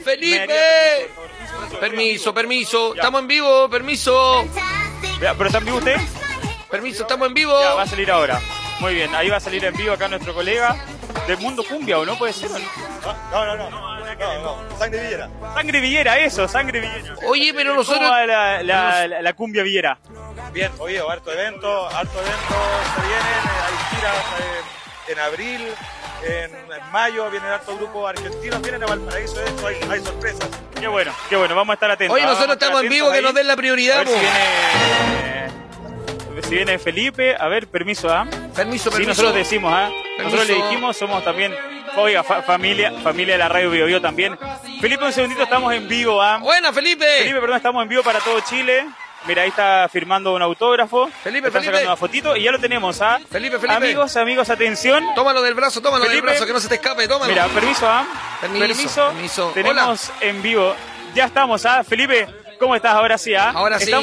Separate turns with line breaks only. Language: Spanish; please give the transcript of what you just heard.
¡Felipe! Permiso. Estamos en vivo, permiso.
¿Pero está en vivo usted?
Permiso, estamos en vivo.
Ya, va a salir ahora. Muy bien, ahí va a salir en vivo acá nuestro colega del Mundo Cumbia, ¿o no? ¿Puede ser?
No. Sangre Villera.
Sangre Villera, eso, Sangre Villera.
Oye, pero nosotros...
¿Cómo va la cumbia Villera?
Bien, oye, harto evento se vienen, hay giras en abril, en mayo vienen hartos grupos argentinos, vienen a Valparaíso, de hecho hay sorpresas.
Qué bueno, vamos a estar atentos.
Oye, nosotros estamos en vivo, que nos den la prioridad.
A ver si viene Felipe, a ver, permiso, ¿ah?
Permiso.
Sí, nosotros decimos, ¿ah? Nosotros le dijimos, somos también, oiga, familia de la Radio Bio Bio también. Felipe, un segundito, estamos en vivo, ¿ah?
Buena, Felipe,
perdón, estamos en vivo para todo Chile. Mira, ahí está firmando un autógrafo.
Felipe.
Sacando una fotito y ya lo tenemos, ¿ah?
Felipe.
Amigos, atención.
Tómalo del brazo, que no se te escape, tómalo.
Mira, permiso, ¿ah?
Permiso.
Tenemos en vivo. Ya estamos, ¿ah? Felipe, ¿cómo estás? Ahora sí, ¿ah?
Ahora sí.